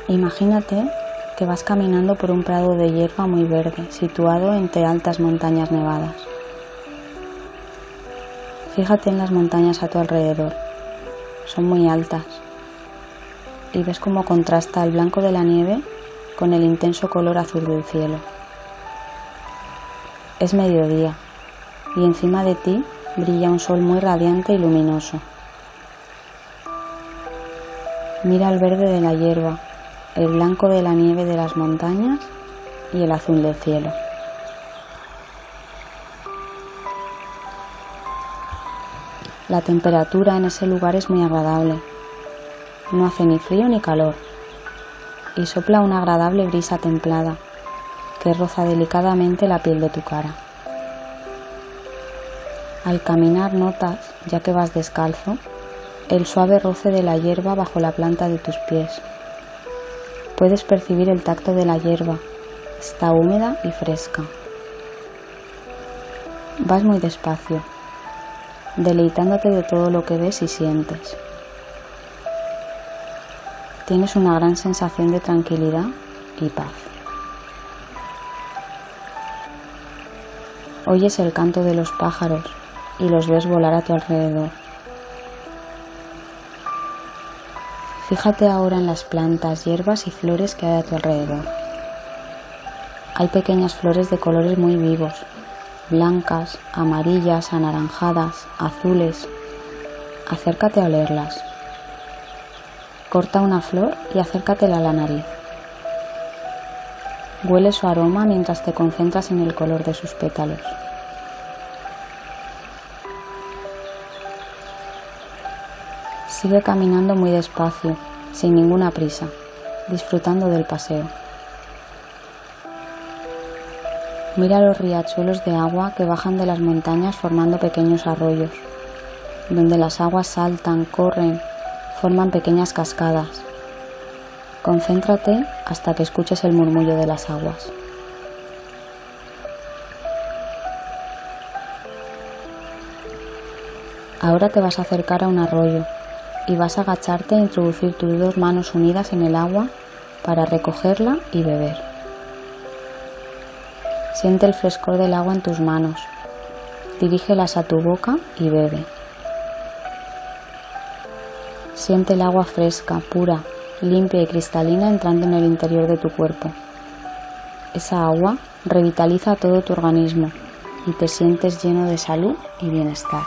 Imagínate que vas caminando por un prado de hierba muy verde, situado entre altas montañas nevadas. Fíjate en las montañas a tu alrededor. Son muy altas. Y ves cómo contrasta el blanco de la nieve con el intenso color azul del cielo. Es mediodía y encima de ti brilla un sol muy radiante y luminoso. Mira el verde de la hierba, el blanco de la nieve de las montañas y el azul del cielo. La temperatura en ese lugar es muy agradable. No hace ni frío ni calor y sopla una agradable brisa templada que roza delicadamente la piel de tu cara. Al caminar notas, ya que vas descalzo, el suave roce de la hierba bajo la planta de tus pies. Puedes percibir el tacto de la hierba, está húmeda y fresca. Vas muy despacio, deleitándote de todo lo que ves y sientes. Tienes una gran sensación de tranquilidad y paz. Oyes el canto de los pájaros y los ves volar a tu alrededor. Fíjate ahora en las plantas, hierbas y flores que hay a tu alrededor. Hay pequeñas flores de colores muy vivos, blancas, amarillas, anaranjadas, azules. Acércate a olerlas. Corta una flor y acércatela a la nariz. Huele su aroma mientras te concentras en el color de sus pétalos. Sigue caminando muy despacio, sin ninguna prisa, disfrutando del paseo. Mira los riachuelos de agua que bajan de las montañas formando pequeños arroyos, donde las aguas saltan, corren, forman pequeñas cascadas. Concéntrate hasta que escuches el murmullo de las aguas. Ahora te vas a acercar a un arroyo y vas a agacharte e introducir tus dos manos unidas en el agua para recogerla y beber. Siente el frescor del agua en tus manos, dirígelas a tu boca y bebe. Siente el agua fresca, pura, limpia y cristalina entrando en el interior de tu cuerpo. Esa agua revitaliza todo tu organismo y te sientes lleno de salud y bienestar.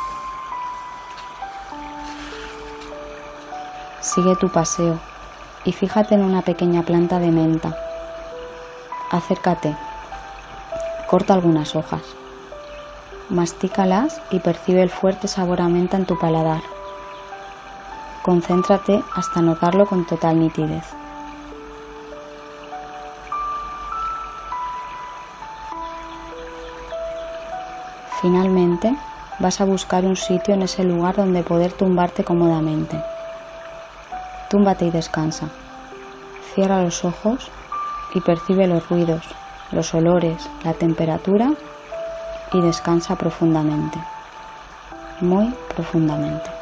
Sigue tu paseo y fíjate en una pequeña planta de menta. Acércate, corta algunas hojas, mastícalas y percibe el fuerte sabor a menta en tu paladar. Concéntrate hasta notarlo con total nitidez. Finalmente, vas a buscar un sitio en ese lugar donde poder tumbarte cómodamente. Túmbate y descansa. Cierra los ojos y percibe los ruidos, los olores, la temperatura y descansa profundamente, muy profundamente.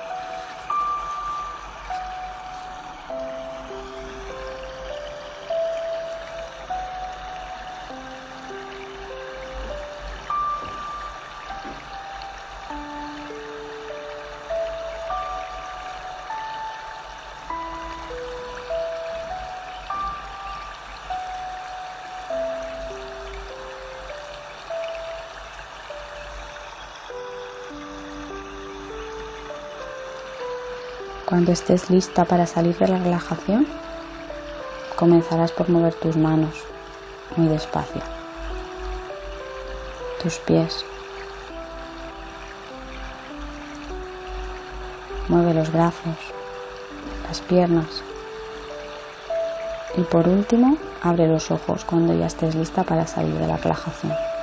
Cuando estés lista para salir de la relajación, comenzarás por mover tus manos muy despacio, tus pies, mueve los brazos, las piernas y por último abre los ojos cuando ya estés lista para salir de la relajación.